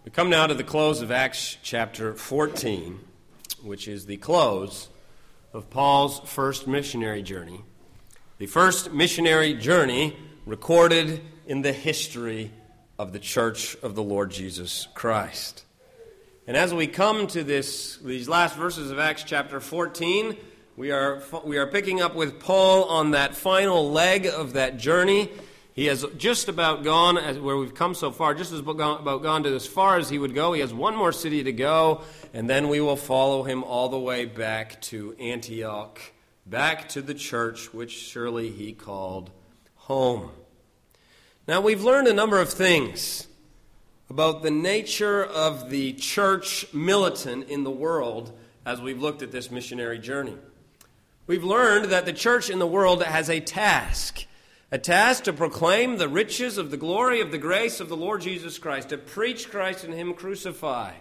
We come now to the close of Acts chapter 14, which is the close of Paul's first missionary journey. The first missionary journey recorded in the history of the Church of the Lord Jesus Christ. And as we come to these last verses of Acts chapter 14, we are picking up with Paul on that final leg of that journey. He has just about gone, where we've come so far, just about gone to as far as he would go. He has one more city to go, and then we will follow him all the way back to Antioch, back to the church, which surely he called home. Now, we've learned a number of things about the nature of the church militant in the world as we've looked at this missionary journey. We've learned that the church in the world has a task to proclaim the riches of the glory of the grace of the Lord Jesus Christ, to preach Christ and Him crucified.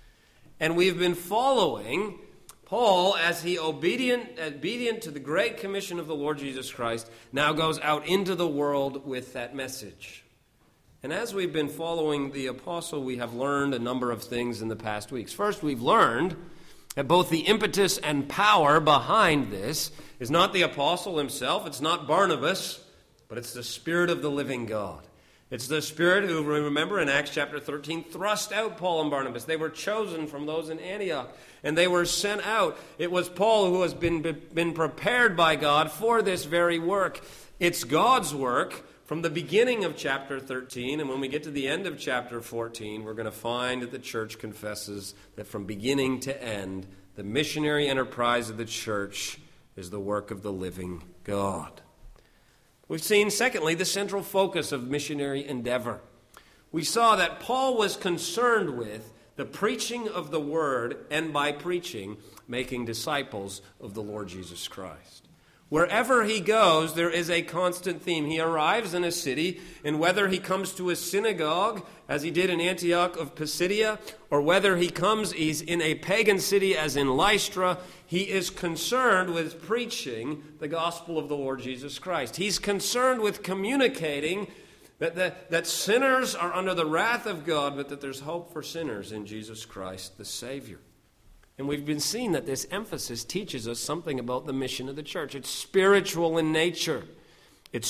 And we've been following Paul as he, obedient to the great commission of the Lord Jesus Christ, now goes out into the world with that message. And as we've been following the apostle, we have learned a number of things in the past weeks. First, we've learned that both the impetus and power behind this is not the apostle himself, it's not Barnabas, but it's the Spirit of the living God. It's the Spirit who, remember in Acts chapter 13, thrust out Paul and Barnabas. They were chosen from those in Antioch, and they were sent out. It was Paul who has been prepared by God for this very work. It's God's work from the beginning of chapter 13, and when we get to the end of chapter 14, we're going to find that the church confesses that from beginning to end, the missionary enterprise of the church is the work of the living God. We've seen, secondly, the central focus of missionary endeavor. We saw that Paul was concerned with the preaching of the word, and by preaching, making disciples of the Lord Jesus Christ. Wherever he goes, there is a constant theme. He arrives in a city, and whether he comes to a synagogue, as he did in Antioch of Pisidia, or whether he's in a pagan city as in Lystra, he is concerned with preaching the gospel of the Lord Jesus Christ. He's concerned with communicating that sinners are under the wrath of God, but that there's hope for sinners in Jesus Christ, the Savior. And we've been seeing that this emphasis teaches us something about the mission of the church. It's spiritual in nature. It's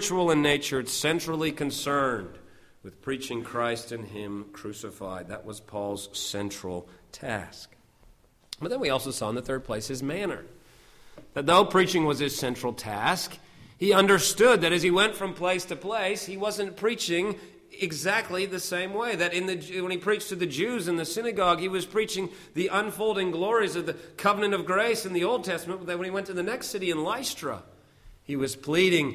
centrally concerned with preaching Christ and Him crucified. That was Paul's central task. But then we also saw in the third place his manner. That though preaching was his central task, he understood that as he went from place to place, he wasn't preaching exactly the same way. That when he preached to the Jews in the synagogue, he was preaching the unfolding glories of the covenant of grace in the Old Testament. But then when he went to the next city in Lystra, he was pleading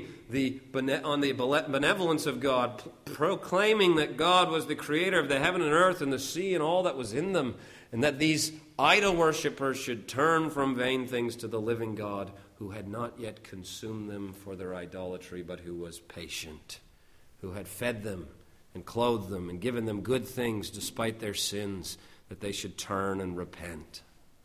on the benevolence of God, proclaiming that God was the creator of the heaven and earth and the sea and all that was in them, and that these idol worshippers should turn from vain things to the living God, who had not yet consumed them for their idolatry, but who was patient, who had fed them and clothed them and given them good things despite their sins, that they should turn and repent.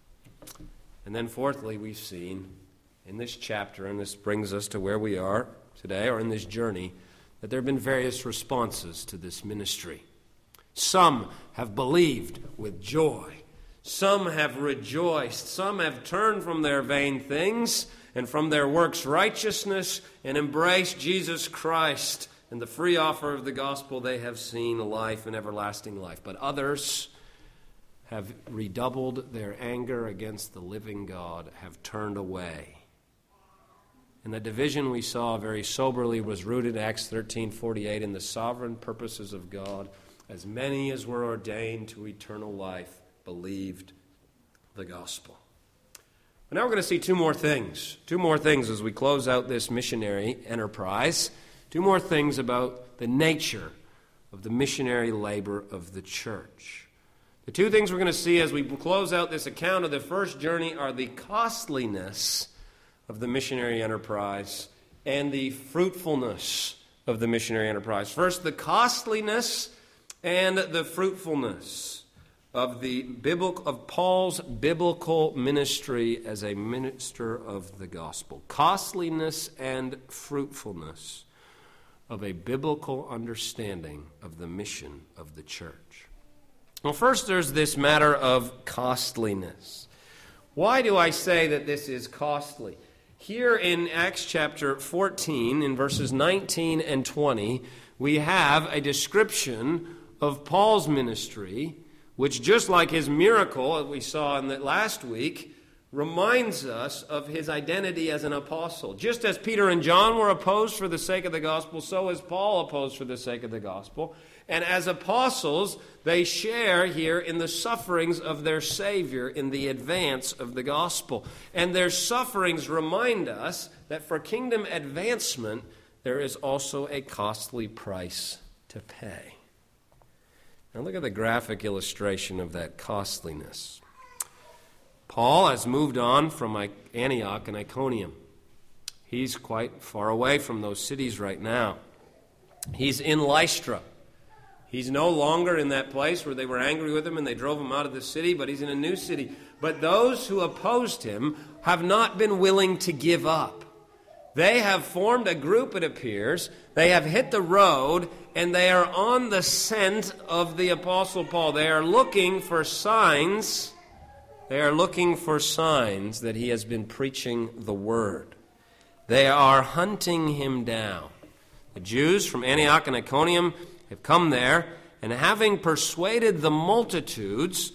And then fourthly, we've seen in this chapter, and this brings us to where we are today, or in this journey, that there have been various responses to this ministry. Some have believed with joy. Some have rejoiced. Some have turned from their vain things and from their works righteousness and embraced Jesus Christ and the free offer of the gospel. They have seen life and everlasting life. But others have redoubled their anger against the living God, have turned away. And the division we saw very soberly was rooted in Acts 13:48 in the sovereign purposes of God. As many as were ordained to eternal life believed the gospel. But now we're going to see two more things as we close out this missionary enterprise. Two more things about the nature of the missionary labor of the church. The two things we're going to see as we close out this account of the first journey are the costliness of the missionary enterprise and the fruitfulness of the missionary enterprise. First, the costliness and the fruitfulness of Paul's biblical ministry as a minister of the gospel. Costliness and fruitfulness of a biblical understanding of the mission of the church. Well, first there's this matter of costliness. Why do I say that this is costly? Here in Acts chapter 14, in verses 19 and 20, we have a description of Paul's ministry, which, just like his miracle that we saw in the last week, reminds us of his identity as an apostle. Just as Peter and John were opposed for the sake of the gospel, so is Paul opposed for the sake of the gospel. And as apostles, they share here in the sufferings of their Savior in the advance of the gospel. And their sufferings remind us that for kingdom advancement, there is also a costly price to pay. Now look at the graphic illustration of that costliness. Paul has moved on from Antioch and Iconium. He's quite far away from those cities right now. He's in Lystra. He's no longer in that place where they were angry with him and they drove him out of the city, but he's in a new city. But those who opposed him have not been willing to give up. They have formed a group, it appears. They have hit the road, and they are on the scent of the Apostle Paul. They are looking for signs. They are looking for signs that he has been preaching the word. They are hunting him down. The Jews from Antioch and Iconium have come there, and having persuaded the multitudes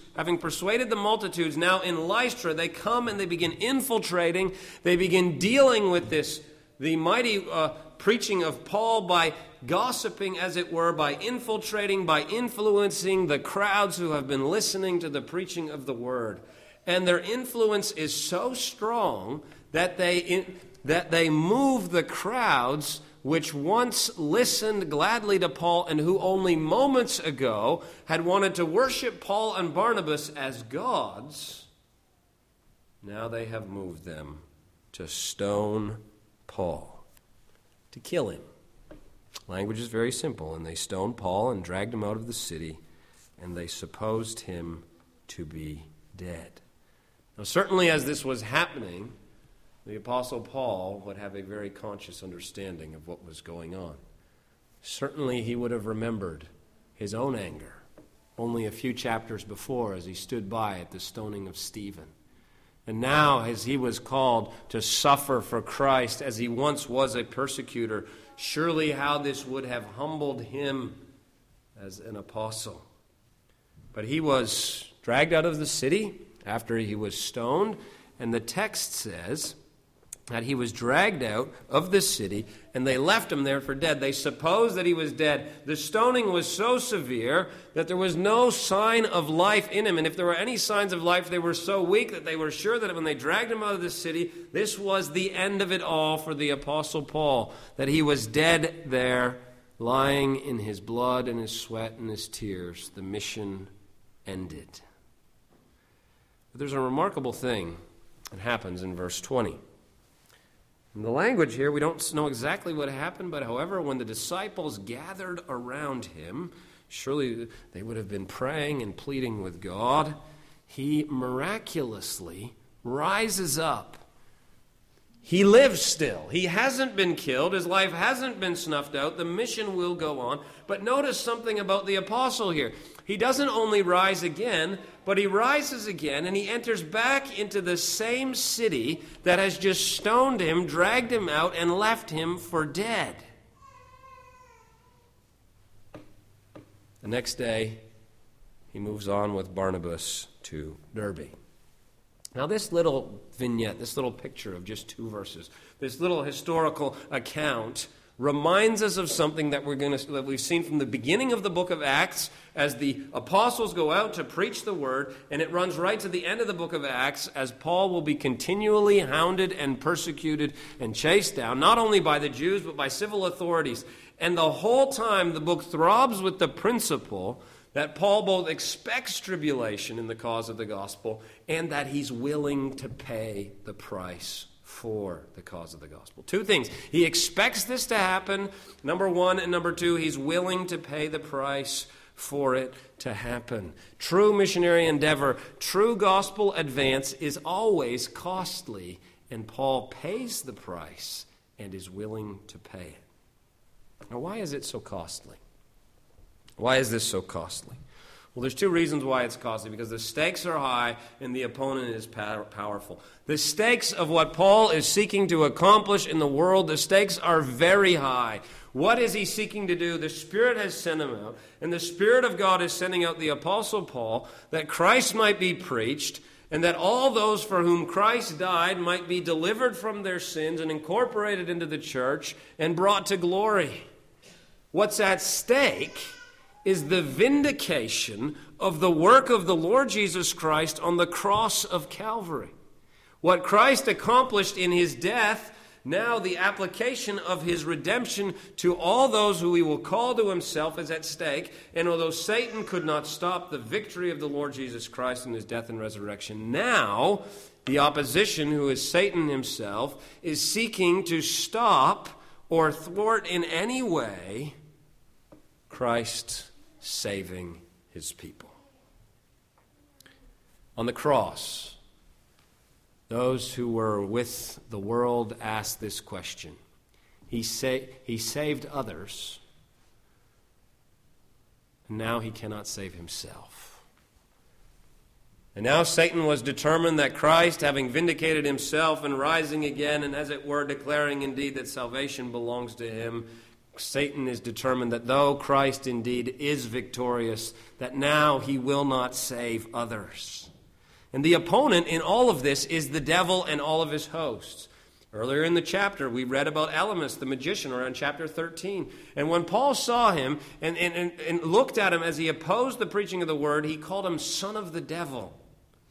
now in Lystra, they come and they begin infiltrating. They begin dealing with the mighty preaching of Paul by gossiping, as it were, by infiltrating, by influencing the crowds who have been listening to the preaching of the word. And their influence is so strong that they move the crowds which once listened gladly to Paul and who only moments ago had wanted to worship Paul and Barnabas as gods. Now they have moved them to stone Paul, to kill him. Language is very simple, and they stoned Paul and dragged him out of the city, and they supposed him to be dead. Now, certainly as this was happening, the Apostle Paul would have a very conscious understanding of what was going on. Certainly he would have remembered his own anger only a few chapters before as he stood by at the stoning of Stephen. And now, as he was called to suffer for Christ, as he once was a persecutor, surely how this would have humbled him as an apostle. But he was dragged out of the city after he was stoned, and the text says that he was dragged out of the city, and they left him there for dead. They supposed that he was dead. The stoning was so severe that there was no sign of life in him. And if there were any signs of life, they were so weak that they were sure that when they dragged him out of the city, this was the end of it all for the Apostle Paul, that he was dead there, lying in his blood and his sweat and his tears. The mission ended. But there's a remarkable thing that happens in verse 20. In the language here, we don't know exactly what happened, but however, when the disciples gathered around him, surely they would have been praying and pleading with God, he miraculously rises up. He lives still. He hasn't been killed. His life hasn't been snuffed out. The mission will go on. But notice something about the apostle here. He doesn't only rise again, but he rises again and he enters back into the same city that has just stoned him, dragged him out, and left him for dead. The next day, he moves on with Barnabas to Derbe. Now, this little vignette, this little picture of just 2 verses, this little historical account reminds us of something that we've seen from the beginning of the book of Acts as the apostles go out to preach the word, and it runs right to the end of the book of Acts as Paul will be continually hounded and persecuted and chased down, not only by the Jews but by civil authorities. And the whole time the book throbs with the principle that Paul both expects tribulation in the cause of the gospel and that he's willing to pay the price for the cause of the gospel. 2 things. He expects this to happen, number 1, and number 2, he's willing to pay the price for it to happen. True missionary endeavor, true gospel advance is always costly, and Paul pays the price and is willing to pay it. Now, why is it so costly? Why is this so costly? Well, there's two reasons why it's costly. Because the stakes are high and the opponent is powerful. The stakes of what Paul is seeking to accomplish in the world, the stakes are very high. What is he seeking to do? The Spirit has sent him out. And the Spirit of God is sending out the Apostle Paul that Christ might be preached, and that all those for whom Christ died might be delivered from their sins and incorporated into the church and brought to glory. What's at stake is the vindication of the work of the Lord Jesus Christ on the cross of Calvary. What Christ accomplished in his death, now the application of his redemption to all those who he will call to himself is at stake. And although Satan could not stop the victory of the Lord Jesus Christ in his death and resurrection, now the opposition, who is Satan himself, is seeking to stop or thwart in any way Christ saving his people. On the cross, those who were with the world asked this question. He saved others, and now he cannot save himself. And now Satan was determined that Christ, having vindicated himself and rising again, and as it were declaring indeed that salvation belongs to him, Satan is determined that though Christ indeed is victorious, that now he will not save others. And the opponent in all of this is the devil and all of his hosts. Earlier in the chapter, we read about Elymas, the magician, around chapter 13. And when Paul saw him and looked at him as he opposed the preaching of the word, he called him son of the devil.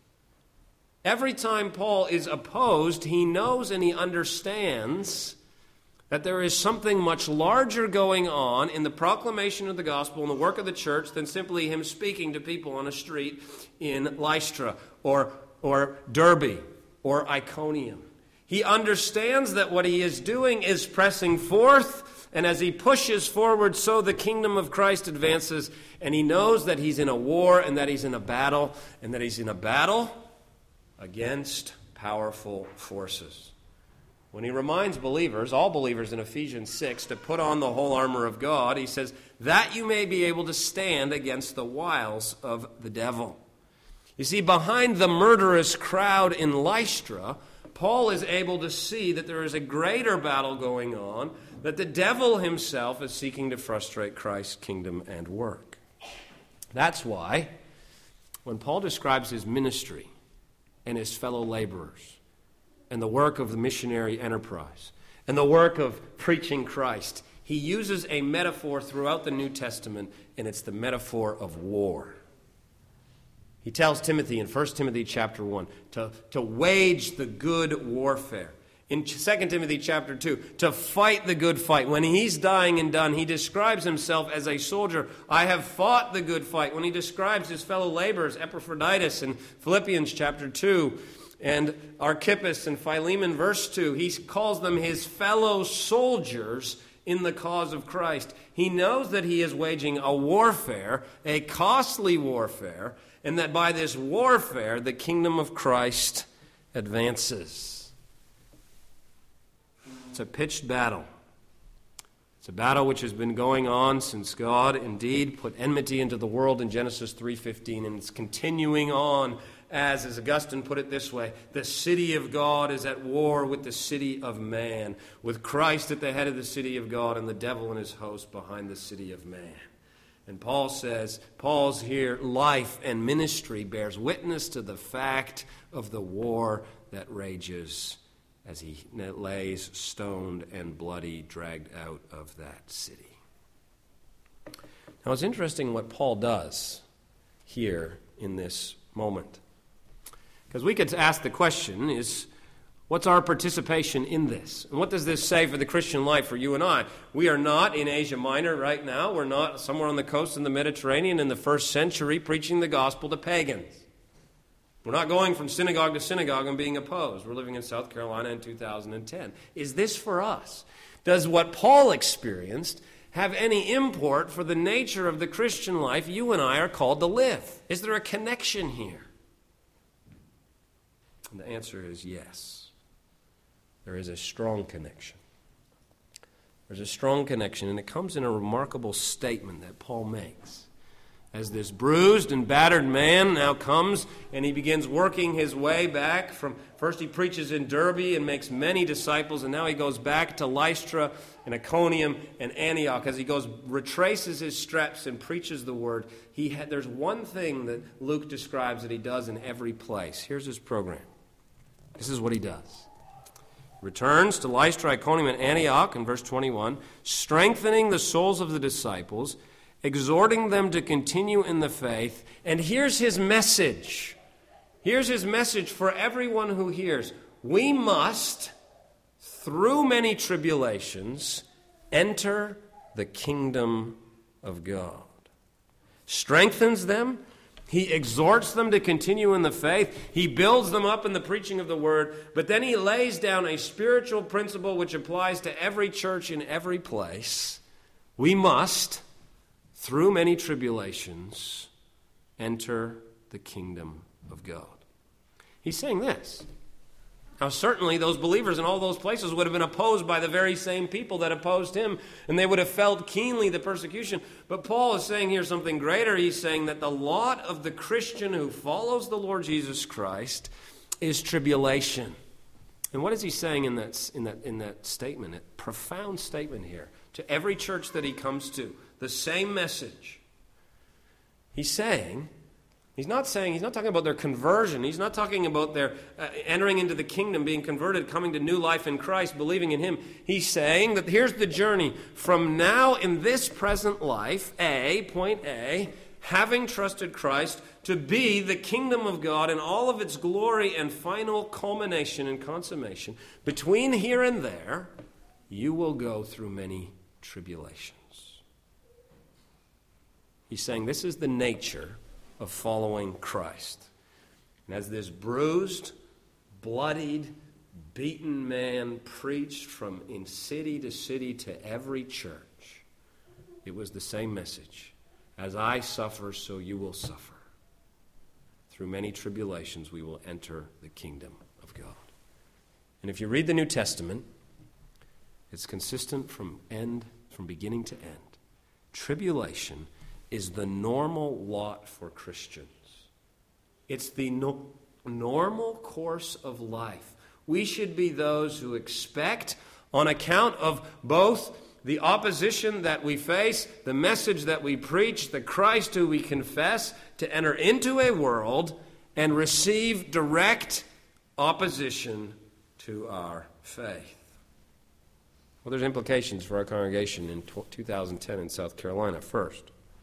Every time Paul is opposed, he knows and he understands that there is something much larger going on in the proclamation of the gospel and the work of the church than simply him speaking to people on a street in Lystra or Derbe or Iconium. He understands that what he is doing is pressing forth, and as he pushes forward, so the kingdom of Christ advances, and he knows that he's in a war and that he's in a battle, and that he's in a battle against powerful forces. When he reminds believers, all believers in Ephesians 6, to put on the whole armor of God, he says, that you may be able to stand against the wiles of the devil. You see, behind the murderous crowd in Lystra, Paul is able to see that there is a greater battle going on, that the devil himself is seeking to frustrate Christ's kingdom and work. That's why, when Paul describes his ministry and his fellow laborers, and the work of the missionary enterprise, and the work of preaching Christ, he uses a metaphor throughout the New Testament, and it's the metaphor of war. He tells Timothy in 1 Timothy chapter 1 to wage the good warfare. In 2 Timothy chapter 2, to fight the good fight. When he's dying and done, he describes himself as a soldier. I have fought the good fight. When he describes his fellow laborers, Epaphroditus in Philippians chapter 2, and Archippus and Philemon, verse 2, he calls them his fellow soldiers in the cause of Christ. He knows that he is waging a warfare, a costly warfare, and that by this warfare, the kingdom of Christ advances. It's a pitched battle. It's a battle which has been going on since God indeed put enmity into the world in Genesis 3:15, and it's continuing on as Augustine put it this way, the city of God is at war with the city of man, with Christ at the head of the city of God and the devil and his host behind the city of man. And Paul says, Paul's here life and ministry bears witness to the fact of the war that rages as he lays stoned and bloody dragged out of that city. Now it's interesting what Paul does here in this moment. Because we could ask the question is, what's our participation in this? And what does this say for the Christian life for you and I? We are not in Asia Minor right now. We're not somewhere on the coast in the Mediterranean in the first century preaching the gospel to pagans. We're not going from synagogue to synagogue and being opposed. We're living in South Carolina in 2010. Is this for us? Does what Paul experienced have any import for the nature of the Christian life you and I are called to live? Is there a connection here? And the answer is yes. There is a strong connection. There's a strong connection, and it comes in a remarkable statement that Paul makes. As this bruised and battered man now comes and he begins working his way back from, first he preaches in Derbe and makes many disciples, and now he goes back to Lystra and Iconium and Antioch. As he goes, retraces his steps and preaches the word, there's one thing that Luke describes that he does in every place. Here's his program. This is what he does. Returns to Lystra, Iconium, and Antioch in verse 21, strengthening the souls of the disciples, exhorting them to continue in the faith. And here's his message. Here's his message for everyone who hears. We must, through many tribulations, enter the kingdom of God. Strengthens them. He exhorts them to continue in the faith. He builds them up in the preaching of the word. But then he lays down a spiritual principle which applies to every church in every place. We must, through many tribulations, enter the kingdom of God. He's saying this. Now, certainly those believers in all those places would have been opposed by the very same people that opposed him, and they would have felt keenly the persecution. But Paul is saying here something greater. He's saying that the lot of the Christian who follows the Lord Jesus Christ is tribulation. And what is he saying in that statement, that profound statement here, to every church that he comes to? The same message. He's not talking about their conversion. He's not talking about their entering into the kingdom, being converted, coming to new life in Christ, believing in him. He's saying that here's the journey from now in this present life, point A, having trusted Christ, to be the kingdom of God in all of its glory and final culmination and consummation. Between here and there, you will go through many tribulations. He's saying this is the nature of following Christ. And as this bruised, bloodied, beaten man preached from in city to city to every church, it was the same message. As I suffer, so you will suffer. Through many tribulations, we will enter the kingdom of God. And if you read the New Testament, it's consistent from beginning to end. Tribulation is the normal lot for Christians. It's the normal course of life. We should be those who expect, on account of both the opposition that we face, the message that we preach, the Christ who we confess, to enter into a world and receive direct opposition to our faith. Well, there's implications for our congregation in 2010 in South Carolina. First,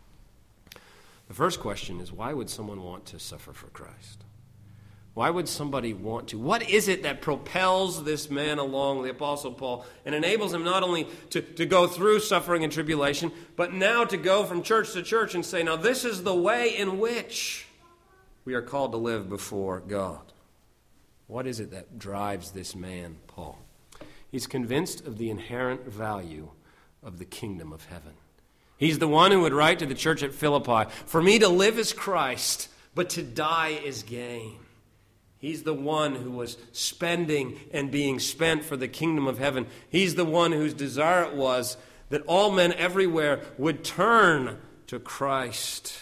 the first question is, why would someone want to suffer for Christ? Why would somebody want to? What is it that propels this man along, the Apostle Paul, and enables him not only to go through suffering and tribulation, but now to go from church to church and say, now this is the way in which we are called to live before God? What is it that drives this man, Paul? He's convinced of the inherent value of the kingdom of heaven. He's the one who would write to the church at Philippi, for me to live is Christ, but to die is gain. He's the one who was spending and being spent for the kingdom of heaven. He's the one whose desire it was that all men everywhere would turn to Christ.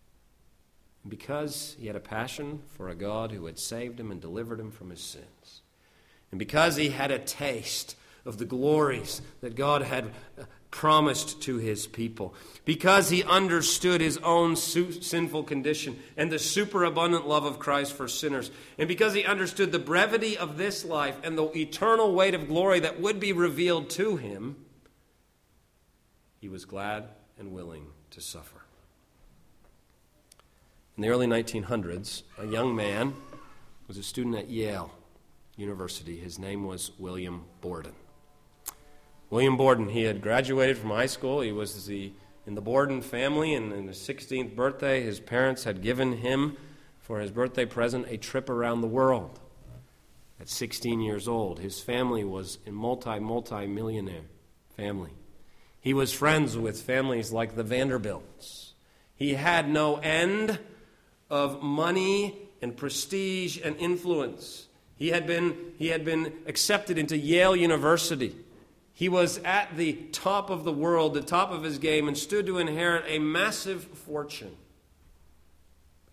And because he had a passion for a God who had saved him and delivered him from his sins, and because he had a taste of the glories that God had promised to his people, because he understood his own sinful condition and the superabundant love of Christ for sinners, and because he understood the brevity of this life and the eternal weight of glory that would be revealed to him, he was glad and willing to suffer. In the early 1900s, a young man was a student at Yale University. His name was William Borden. William Borden, he had graduated from high school. He was in the Borden family, and on his 16th birthday, his parents had given him, for his birthday present, a trip around the world. At 16 years old, his family was a multi-millionaire family. He was friends with families like the Vanderbilts. He had no end of money and prestige and influence. He had been accepted into Yale University. He was at the top of the world, the top of his game, and stood to inherit a massive fortune.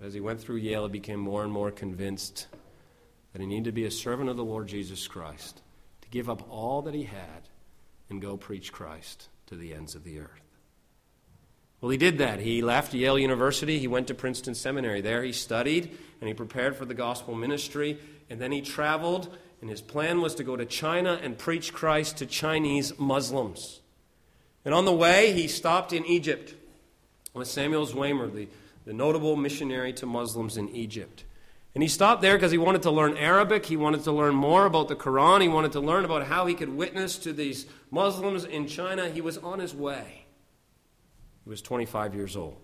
As he went through Yale, he became more and more convinced that he needed to be a servant of the Lord Jesus Christ, to give up all that he had and go preach Christ to the ends of the earth. Well, he did that. He left Yale University. He went to Princeton Seminary. There he studied, and he prepared for the gospel ministry. And then he traveled, and his plan was to go to China and preach Christ to Chinese Muslims. And on the way, he stopped in Egypt with Samuel Zwemer, the notable missionary to Muslims in Egypt. And he stopped there because he wanted to learn Arabic. He wanted to learn more about the Quran. He wanted to learn about how he could witness to these Muslims in China. He was on his way. He was 25 years old.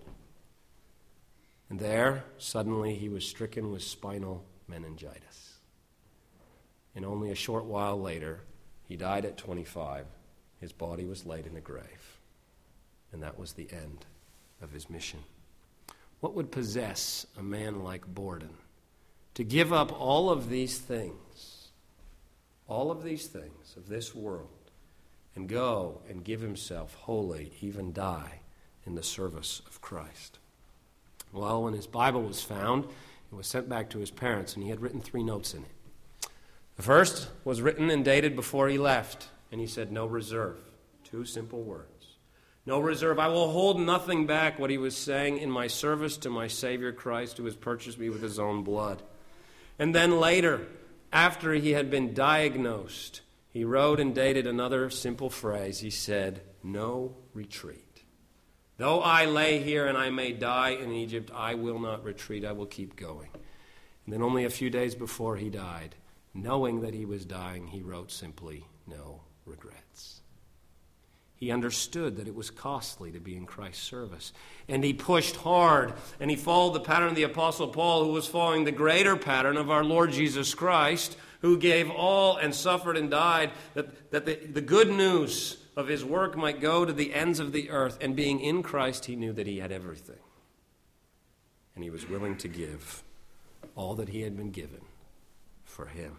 And there, suddenly, he was stricken with spinal meningitis. And only a short while later, he died at 25. His body was laid in a grave. And that was the end of his mission. What would possess a man like Borden to give up all of these things of this world, and go and give himself wholly, even die, in the service of Christ? Well, when his Bible was found, it was sent back to his parents, and he had written 3 notes in it. The first was written and dated before he left, and he said, "No reserve." 2 simple words. No reserve. I will hold nothing back, what he was saying, in my service to my Savior Christ, who has purchased me with his own blood. And then later, after he had been diagnosed, he wrote and dated another simple phrase. He said, "No retreat. Though I lay here and I may die in Egypt, I will not retreat. I will keep going." And then only a few days before he died, knowing that he was dying, he wrote simply, "No regrets." He understood that it was costly to be in Christ's service. And he pushed hard, and he followed the pattern of the Apostle Paul, who was following the greater pattern of our Lord Jesus Christ, who gave all and suffered and died, that the good news of his work might go to the ends of the earth. And being in Christ, he knew that he had everything. And he was willing to give all that he had been given for him.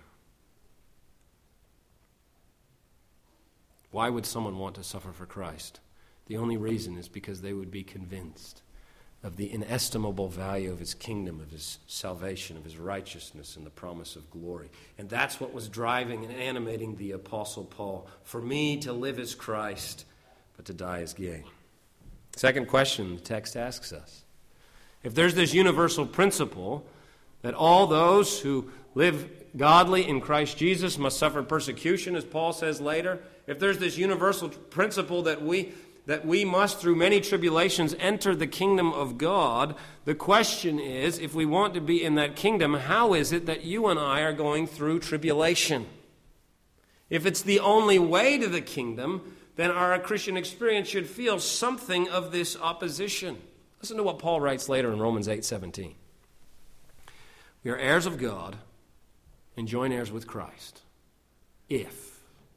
Why would someone want to suffer for Christ? The only reason is because they would be convinced of the inestimable value of his kingdom, of his salvation, of his righteousness, and the promise of glory. And that's what was driving and animating the Apostle Paul. For me, to live is Christ, but to die is gain. Second question the text asks us. If there's this universal principle that all those who live godly in Christ Jesus must suffer persecution, as Paul says later, if there's this universal principle that we must, through many tribulations, enter the kingdom of God, the question is, if we want to be in that kingdom, how is it that you and I are going through tribulation? If it's the only way to the kingdom, then our Christian experience should feel something of this opposition. Listen to what Paul writes later in Romans 8:17. We are heirs of God and joint heirs with Christ, if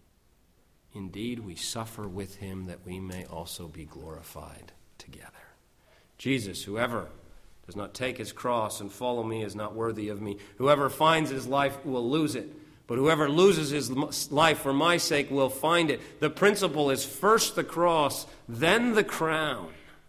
indeed we suffer with him, that we may also be glorified together. Jesus, whoever does not take his cross and follow me is not worthy of me. Whoever finds his life will lose it, but whoever loses his life for my sake will find it. The principle is first the cross, then the crown.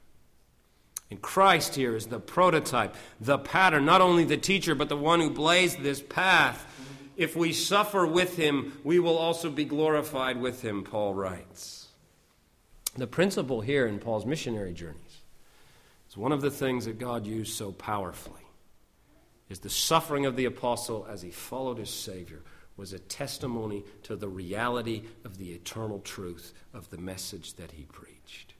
And Christ here is the prototype, the pattern, not only the teacher, but the one who blazed this path. If we suffer with him, we will also be glorified with him, Paul writes. The principle here in Paul's missionary journeys is one of the things that God used so powerfully, is the suffering of the apostle as he followed his Savior was a testimony to the reality of the eternal truth of the message that he preached.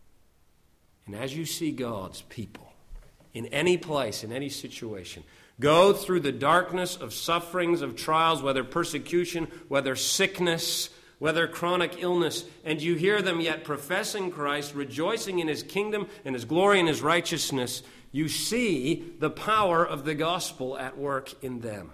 And as you see God's people in any place, in any situation, go through the darkness of sufferings, of trials, whether persecution, whether sickness, whether chronic illness, and you hear them yet professing Christ, rejoicing in his kingdom and his glory and his righteousness, you see the power of the gospel at work in them.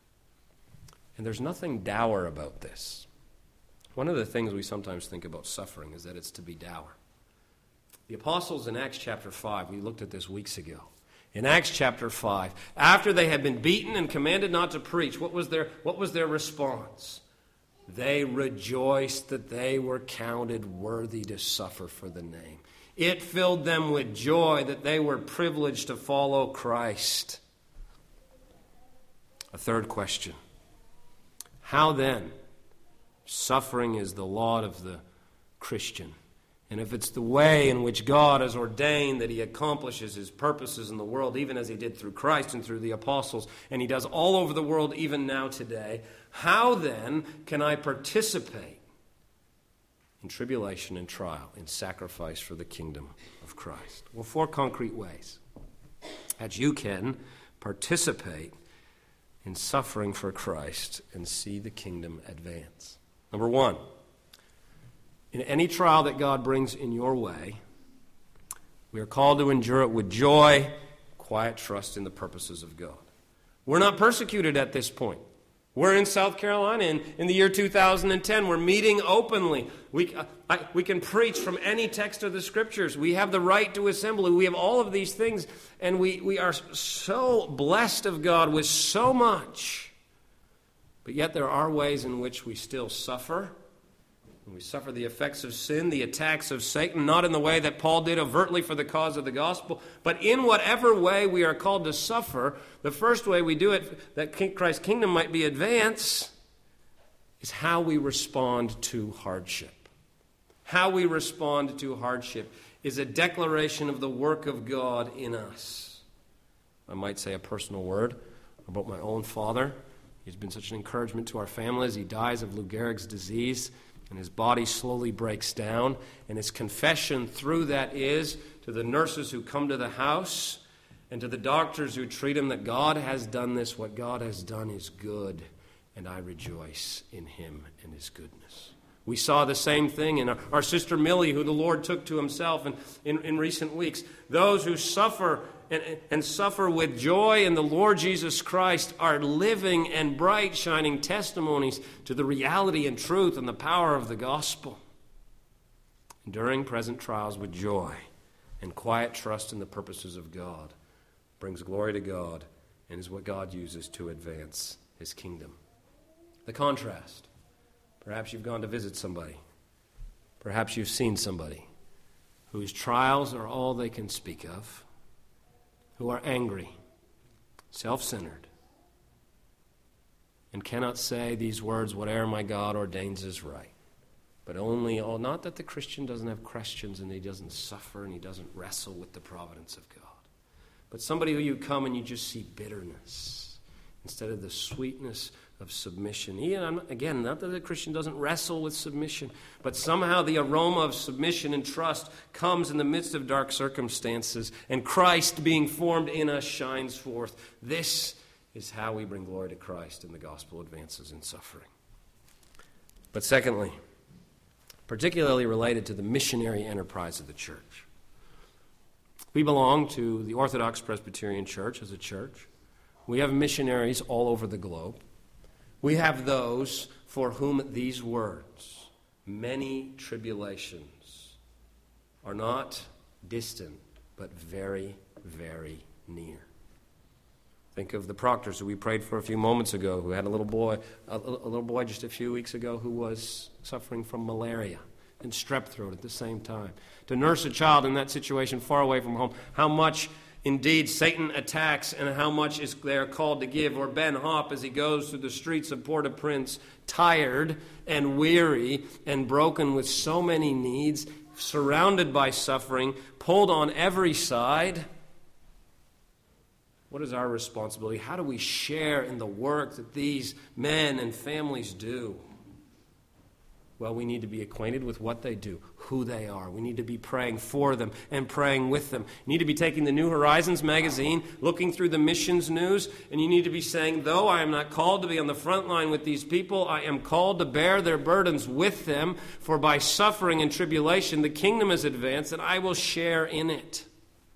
And there's nothing dour about this. One of the things we sometimes think about suffering is that it's to be dour. The apostles in Acts chapter 5, we looked at this weeks ago. In Acts chapter 5, after they had been beaten and commanded not to preach, what was their response? They rejoiced that they were counted worthy to suffer for the name. It filled them with joy that they were privileged to follow Christ. A third question. How then? Suffering is the lot of the Christian. And if it's the way in which God has ordained that he accomplishes his purposes in the world, even as he did through Christ and through the apostles, and he does all over the world even now today, how then can I participate in tribulation and trial, in sacrifice for the kingdom of Christ? Well, 4 concrete ways that you can participate in suffering for Christ and see the kingdom advance. Number 1, in any trial that God brings in your way, we are called to endure it with joy, quiet trust in the purposes of God. We're not persecuted at this point. We're in South Carolina in the year 2010. We're meeting openly. We can preach from any text of the Scriptures. We have the right to assemble. We have all of these things, and we are so blessed of God with so much. But yet there are ways in which we still suffer. We suffer the effects of sin, the attacks of Satan, not in the way that Paul did overtly for the cause of the gospel, but in whatever way we are called to suffer. The first way we do it, that Christ's kingdom might be advanced, is how we respond to hardship. How we respond to hardship is a declaration of the work of God in us. I might say a personal word about my own father. He's been such an encouragement to our family as he dies of Lou Gehrig's disease. And his body slowly breaks down. And his confession through that is to the nurses who come to the house and to the doctors who treat him that God has done this. What God has done is good, and I rejoice in him and his goodness. We saw the same thing in our sister Millie, who the Lord took to himself in recent weeks. Those who suffer and suffer with joy in the Lord Jesus Christ are living and bright, shining testimonies to the reality and truth and the power of the gospel. Enduring present trials with joy and quiet trust in the purposes of God brings glory to God and is what God uses to advance his kingdom. The contrast. Perhaps you've gone to visit somebody. Perhaps you've seen somebody whose trials are all they can speak of, who are angry, self-centered, and cannot say these words, whatever my God ordains is right. But only, not that the Christian doesn't have questions and he doesn't suffer and he doesn't wrestle with the providence of God. But somebody who you come and you just see bitterness instead of the sweetness of submission. Again, not that the Christian doesn't wrestle with submission, but somehow the aroma of submission and trust comes in the midst of dark circumstances, and Christ being formed in us shines forth. This is how we bring glory to Christ and the gospel advances in suffering. But secondly, particularly related to the missionary enterprise of the church. We belong to the Orthodox Presbyterian Church as a church. We have missionaries all over the globe. We have those for whom these words, many tribulations, are not distant, but very, very near. Think of the Proctors who we prayed for a few moments ago, who had a little boy just a few weeks ago who was suffering from malaria and strep throat at the same time. To nurse a child in that situation far away from home, how much indeed Satan attacks and how much is they are called to give. Or Ben Hopp as he goes through the streets of Port-au-Prince, tired and weary and broken with so many needs, surrounded by suffering, pulled on every side. What is our responsibility? How do we share in the work that these men and families do? Well, we need to be acquainted with what they do, who they are. We need to be praying for them and praying with them. You need to be taking the New Horizons magazine, looking through the missions news, and you need to be saying, though I am not called to be on the front line with these people, I am called to bear their burdens with them, for by suffering and tribulation the kingdom is advanced, and I will share in it.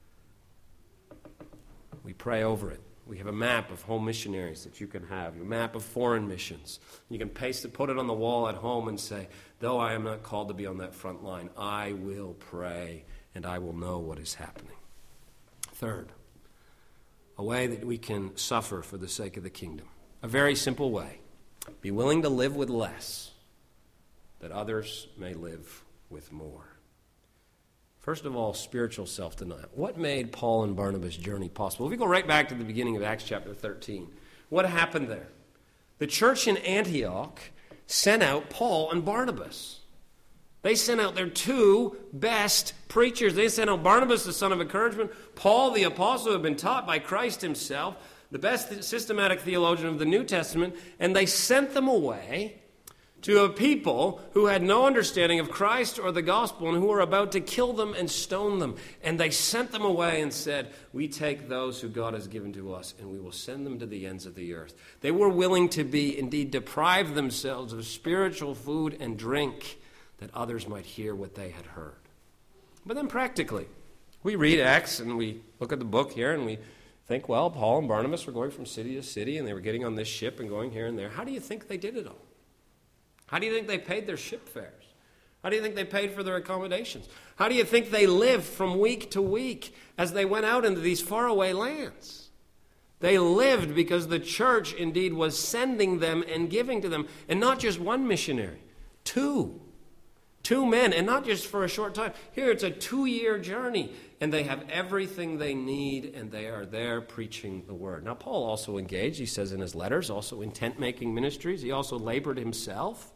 We pray over it. We have a map of home missionaries that you can have, a map of foreign missions. You can paste it, put it on the wall at home and say, though I am not called to be on that front line, I will pray and I will know what is happening. Third, a way that we can suffer for the sake of the kingdom. A very simple way. Be willing to live with less, that others may live with more. First of all, spiritual self-denial. What made Paul and Barnabas' journey possible? If we go right back to the beginning of Acts chapter 13, what happened there? The church in Antioch sent out Paul and Barnabas. They sent out their two best preachers. They sent out Barnabas, the son of encouragement, Paul, the apostle who had been taught by Christ himself, the best systematic theologian of the New Testament, and they sent them away to a people who had no understanding of Christ or the gospel and who were about to kill them and stone them. And they sent them away and said, we take those who God has given to us and we will send them to the ends of the earth. They were willing to indeed deprive themselves of spiritual food and drink that others might hear what they had heard. But then practically, we read Acts and we look at the book here and we think, well, Paul and Barnabas were going from city to city and they were getting on this ship and going here and there. How do you think they did it all? How do you think they paid their ship fares? How do you think they paid for their accommodations? How do you think they lived from week to week as they went out into these faraway lands? They lived because the church indeed was sending them and giving to them. And not just one missionary, two men, and not just for a short time. Here it's a 2-year journey, and they have everything they need, and they are there preaching the word. Now, Paul also engaged, he says in his letters, also in tent-making ministries. He also labored himself,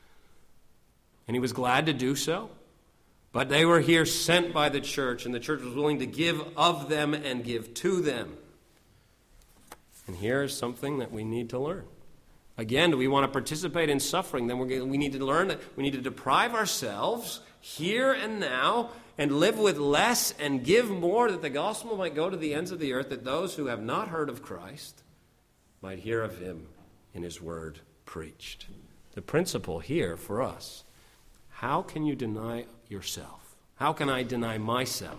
and he was glad to do so. But they were here sent by the church, and the church was willing to give of them and give to them. And here is something that we need to learn. Again, do we want to participate in suffering? Then we need to learn that we need to deprive ourselves here and now and live with less and give more, that the gospel might go to the ends of the earth, that those who have not heard of Christ might hear of him in his word preached. The principle here for us, how can you deny yourself? How can I deny myself,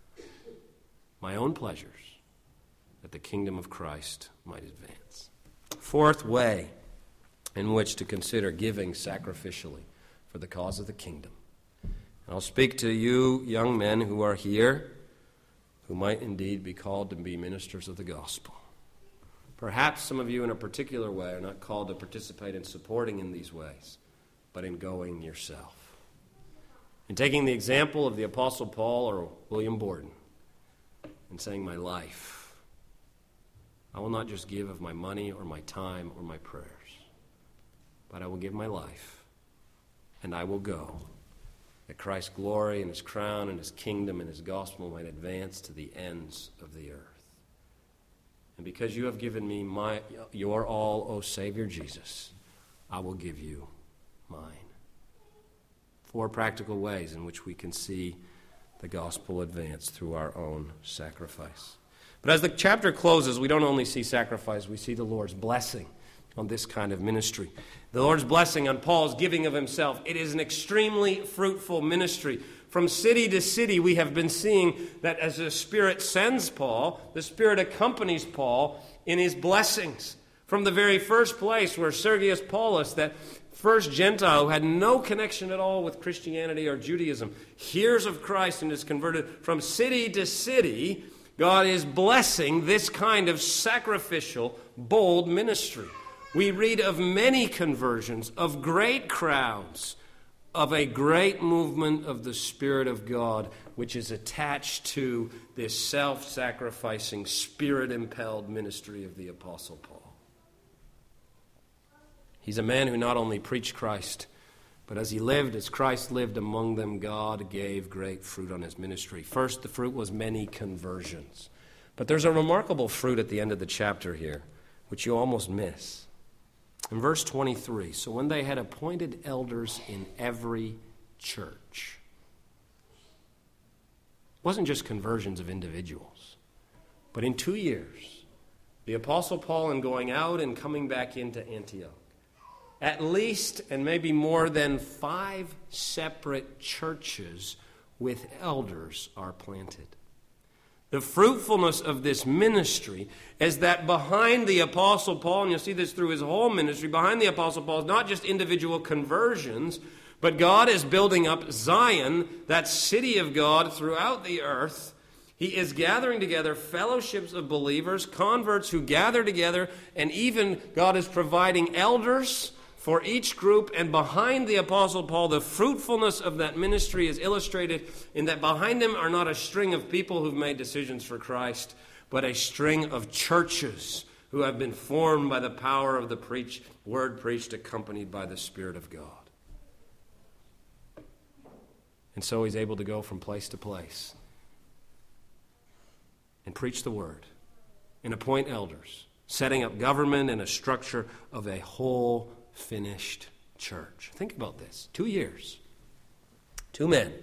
my own pleasures, that the kingdom of Christ might advance? Fourth way in which to consider giving sacrificially for the cause of the kingdom. And I'll speak to you young men who are here, who might indeed be called to be ministers of the gospel. Perhaps some of you in a particular way are not called to participate in supporting in these ways, but in going yourself. In taking the example of the Apostle Paul or William Borden and saying, my life, I will not just give of my money or my time or my prayers, but I will give my life, and I will go, that Christ's glory and his crown and his kingdom and his gospel might advance to the ends of the earth. And because you have given me your all, O Savior Jesus, I will give you mine. 4 practical ways in which we can see the gospel advance through our own sacrifice. But as the chapter closes, we don't only see sacrifice, we see the Lord's blessing on this kind of ministry. The Lord's blessing on Paul's giving of himself. It is an extremely fruitful ministry. From city to city, we have been seeing that as the Spirit sends Paul, the Spirit accompanies Paul in his blessings. From the very first place where Sergius Paulus, that first Gentile who had no connection at all with Christianity or Judaism, hears of Christ and is converted, from city to city, God is blessing this kind of sacrificial, bold ministry. We read of many conversions, of great crowds, of a great movement of the Spirit of God, which is attached to this self-sacrificing, Spirit-impelled ministry of the Apostle Paul. He's a man who not only preached Christ, but as he lived, as Christ lived among them, God gave great fruit on his ministry. First, the fruit was many conversions. But there's a remarkable fruit at the end of the chapter here, which you almost miss. In verse 23, so when they had appointed elders in every church, it wasn't just conversions of individuals, but in 2 years, the Apostle Paul, in going out and coming back into Antioch, at least and maybe more than 5 separate churches with elders are planted. The fruitfulness of this ministry is that behind the Apostle Paul, and you'll see this through his whole ministry, behind the Apostle Paul is not just individual conversions, but God is building up Zion, that city of God throughout the earth. He is gathering together fellowships of believers, converts who gather together, and even God is providing elders for each group, and behind the Apostle Paul, the fruitfulness of that ministry is illustrated in that behind him are not a string of people who've made decisions for Christ, but a string of churches who have been formed by the power of the word preached, accompanied by the Spirit of God. And so he's able to go from place to place and preach the word and appoint elders, setting up government and a structure of a whole finished church. Think about this. 2 years. 2 men.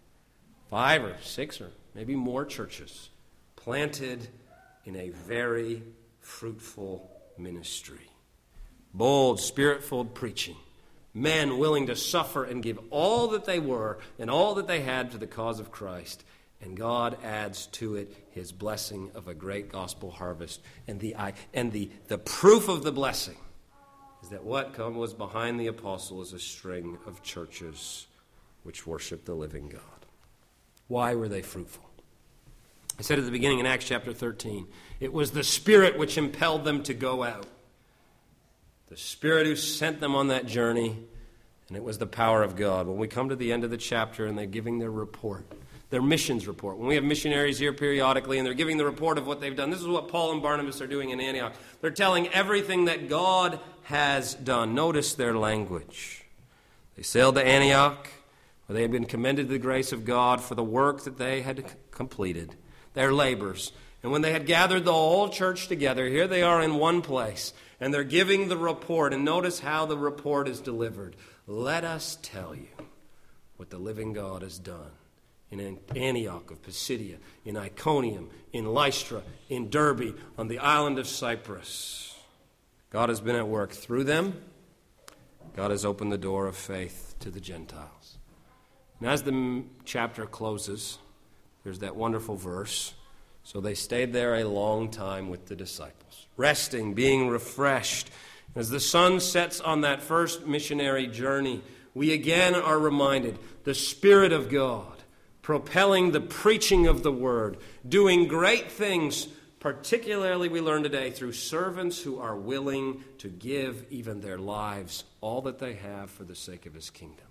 5 or 6 or maybe more churches planted in a very fruitful ministry. Bold, spirit-filled preaching. Men willing to suffer and give all that they were and all that they had to the cause of Christ. And God adds to it his blessing of a great gospel harvest. And the proof of the blessing is that what was behind the apostle is a string of churches which worship the living God. Why were they fruitful? I said at the beginning in Acts chapter 13, it was the Spirit which impelled them to go out. The Spirit who sent them on that journey, and it was the power of God. When we come to the end of the chapter and they're giving their report, their missions report. When we have missionaries here periodically and they're giving the report of what they've done, this is what Paul and Barnabas are doing in Antioch. They're telling everything that God has done. Notice their language. They sailed to Antioch, where they had been commended to the grace of God for the work that they had completed, their labors. And when they had gathered the whole church together, here they are in one place, and they're giving the report. And notice how the report is delivered. Let us tell you what the living God has done in Antioch of Pisidia, in Iconium, in Lystra, in Derbe, on the island of Cyprus. God has been at work through them. God has opened the door of faith to the Gentiles. And as the chapter closes, there's that wonderful verse. So they stayed there a long time with the disciples, resting, being refreshed. As the sun sets on that first missionary journey, we again are reminded the Spirit of God propelling the preaching of the word, doing great things, particularly we learn today through servants who are willing to give even their lives, all that they have for the sake of his kingdom.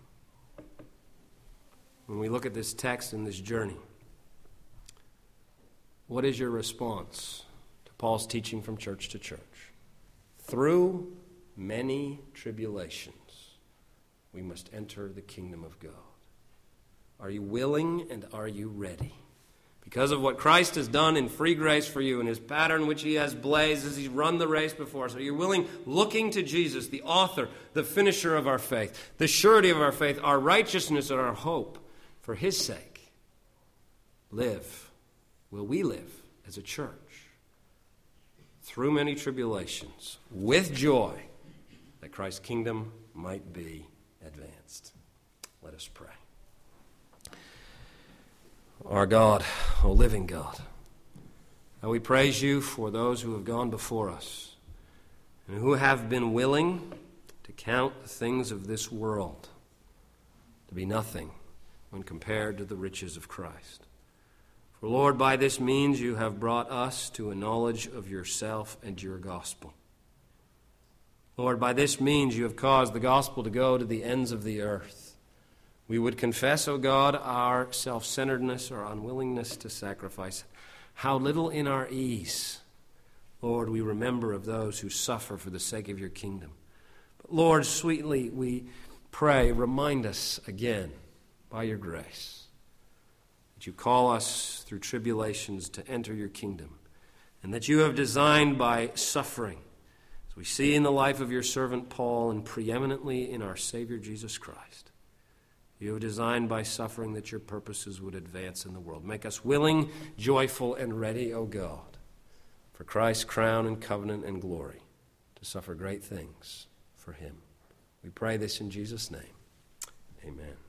When we look at this text and this journey, what is your response to Paul's teaching from church to church? Through many tribulations, we must enter the kingdom of God. Are you willing and are you ready? Because of what Christ has done in free grace for you and his pattern which he has blazed as he's run the race before us. Are you willing, looking to Jesus, the author, the finisher of our faith, the surety of our faith, our righteousness and our hope, for his sake? Will we live as a church through many tribulations with joy that Christ's kingdom might be advanced? Let us pray. Our God, O living God, how we praise you for those who have gone before us and who have been willing to count the things of this world to be nothing when compared to the riches of Christ. For, Lord, by this means you have brought us to a knowledge of yourself and your gospel. Lord, by this means you have caused the gospel to go to the ends of the earth. We would confess, O God, our self-centeredness, our unwillingness to sacrifice. How little in our ease, Lord, we remember of those who suffer for the sake of your kingdom. But Lord, sweetly we pray, remind us again by your grace that you call us through tribulations to enter your kingdom, and that you have designed by suffering, as we see in the life of your servant Paul and preeminently in our Savior Jesus Christ. You have designed by suffering that your purposes would advance in the world. Make us willing, joyful, and ready, O God, for Christ's crown and covenant and glory, to suffer great things for him. We pray this in Jesus' name. Amen.